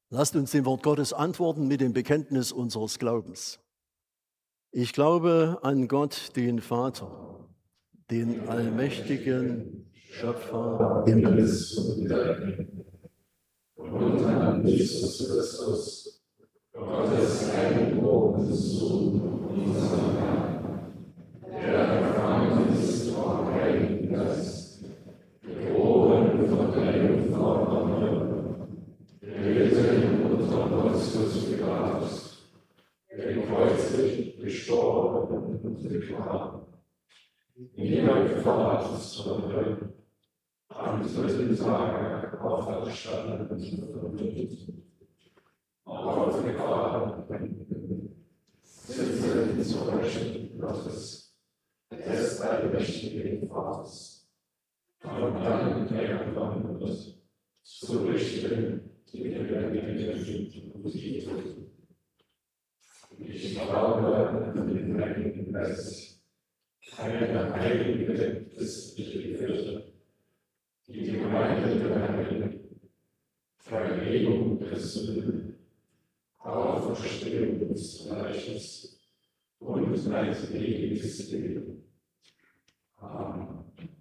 Lasst uns dem Wort Gottes antworten mit dem Bekenntnis unseres Glaubens. Ich glaube an Gott, den Vater, den allmächtigen Schöpfer Himmels und Erden und an Jesus Christus, Gottes eingeborenen Sohn, unseren Herrn, der empfangen ist vom Heiligen Geist, geboren von der Jungfrau Maria, gelitten unter Pontius Pilatus, gekreuzigt, gestorben und begraben, niedergefahren zur Hölle, am dritten Tage auferstanden und aufgefahren, sitzend zur Rechten Gottes, des allmächtigen Vaters, und dann herkommen wird, zu richten die Lebendigen und die Toten. Ich glaube an den Heiligen Geist, eine heilige christliche Kirche, die Gemeinde der Heiligen, Vergebung der Sünden, Auferstehung des Fleisches und ein ewiges Leben. Amen.